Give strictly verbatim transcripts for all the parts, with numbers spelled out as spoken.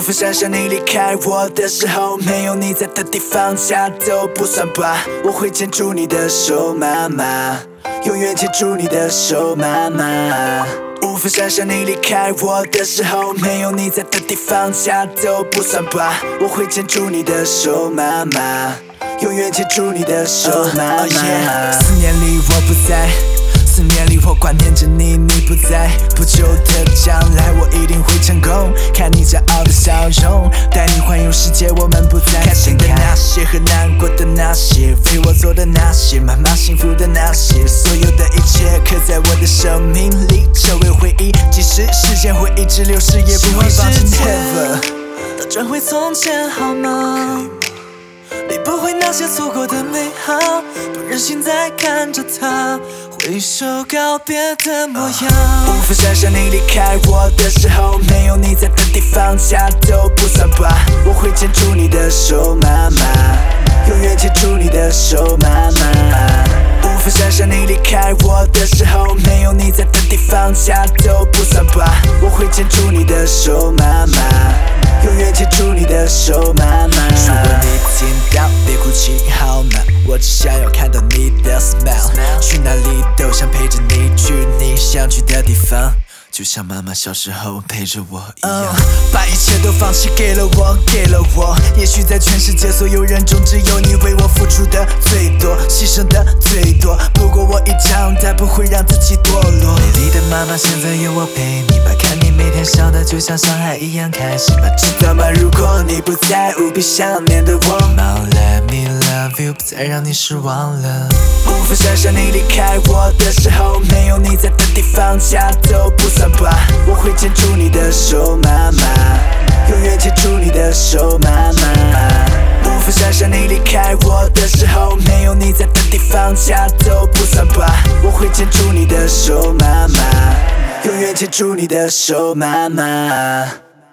法想象你离开我的时候，没有你在的地方，家都不算吧。我会牵住你的手，妈妈，永远牵住你的手，妈妈。无法想象你离开我的时候，没有你在的地方，家都不算吧。我会牵住你的手，妈妈，永远牵住你的手，妈妈。四年里我不在，四年里我挂念着你，你不在。不久的将来我一定会成功，看你骄傲的笑容，带你环游世界。我们不再开心的那些和难过的那些，为我做的那些，妈妈幸福的那些，所有的一切刻在我的生命里，成为回忆。即使时间会一直流逝，也不会放弃 never 都转回从前好吗？你不会那些错过的美好，不忍心再看着它挥手告别的模样。 无法想象你离开我的时候，没有你在的地方，家都不算吧。我会牵住你的手，妈妈，永远牵住你的手，妈妈。无法想象你离开我的时候，没有你在的地方，家都不算吧。我会牵住你的手，妈妈，永远牵住你的手，妈妈。如果你听到，别哭泣好吗？我只想要看到你的 smile， 去哪里都想陪着你，去你想去的地方，就像妈妈小时候陪着我一样。uh, 把一切都放弃给了我，给了我。也许在全世界所有人中，只有你为我付出的最多，牺牲的最多。不过我已长大，不会让自己堕落。 美丽的妈妈，现在有我陪你吧，看你每天笑得就像小孩一样开心吧。 知道吗？如果你不在，无比想念的我。 Now let me love you， 不再让你失望了。 无法想象你离开我的时候，没有你在的地方，家都不算吧。我会牵住你的手，妈妈，永远牵住你的手，妈妈。无法想象你离开我的时候，没有你在的地方，家都不算吧。我会牵住你的手，妈妈，永远牵住你的手，妈妈。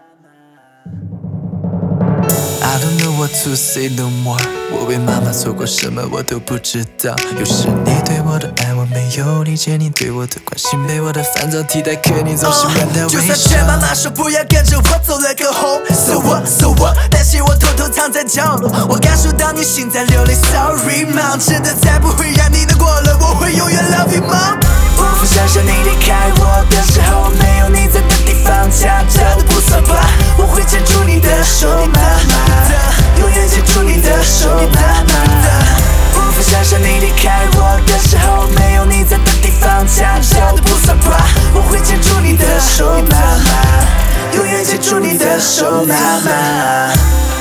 I don't know what to say no more， 我为妈妈做过什么我都不知道。有时你对我的爱我没有理解，你对我的关心被我的烦躁替代，可你总是面带微笑。 就算劝妈妈说不要跟着我走了个红 So what so what， 但是我偷偷藏在角落，我感受到你心在流泪 Sorry mom， 真的再不会让你难过了，我会永远 love you mom。 无法想象你离开我的时候，没有你在的地方，家都不算吧。我会牵住你的手，妈妈，永远牵住你的手，妈妈。无法想象你离开我的时候，没有你在的地方，家都不算吧。我会牵住你的手，妈妈，永远牵住你的手，妈妈。